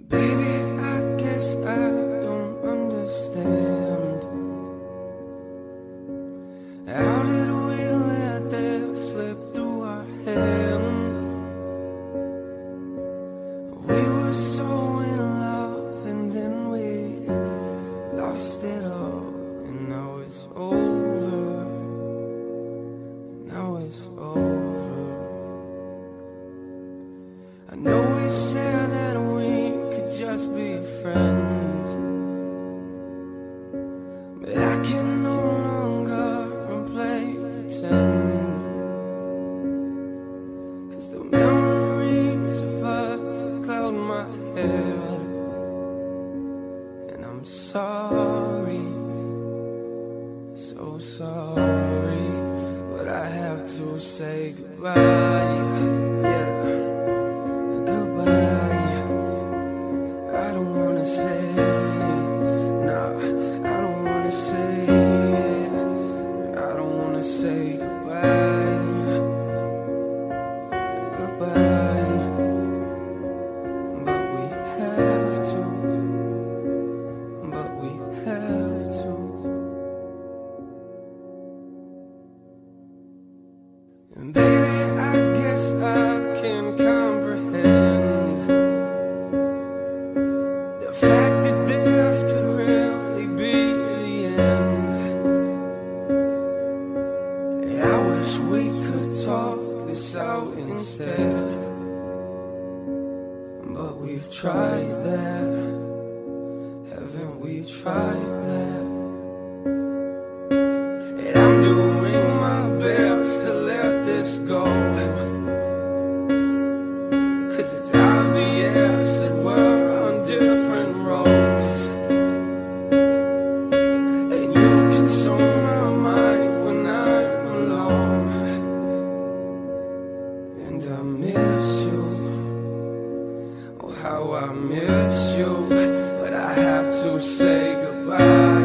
Baby, I guess I don't understand. How did we let that slip through our hands? We were so in love and then we lost it all. And now it's over. Now it's over. I know we said that we could just be friends, but I can no longer play pretend. 'Cause the memories of us cloud my head. And I'm sorry, so sorry, but I have to say goodbye. Yeah, goodbye. I don't wanna say it. Nah, I don't wanna say it. I don't wanna say goodbye. Goodbye. But we have to. But we have to. And baby, I guess I can comprehend the fact that this could really be the end. I wish we could talk this out instead, but we've tried that. Haven't we tried that? And I'm doing my best to let this go, 'cause it's obvious that we're on different roads. And you console my mind when I'm alone. And I miss you, oh how I miss you. But I have to say goodbye.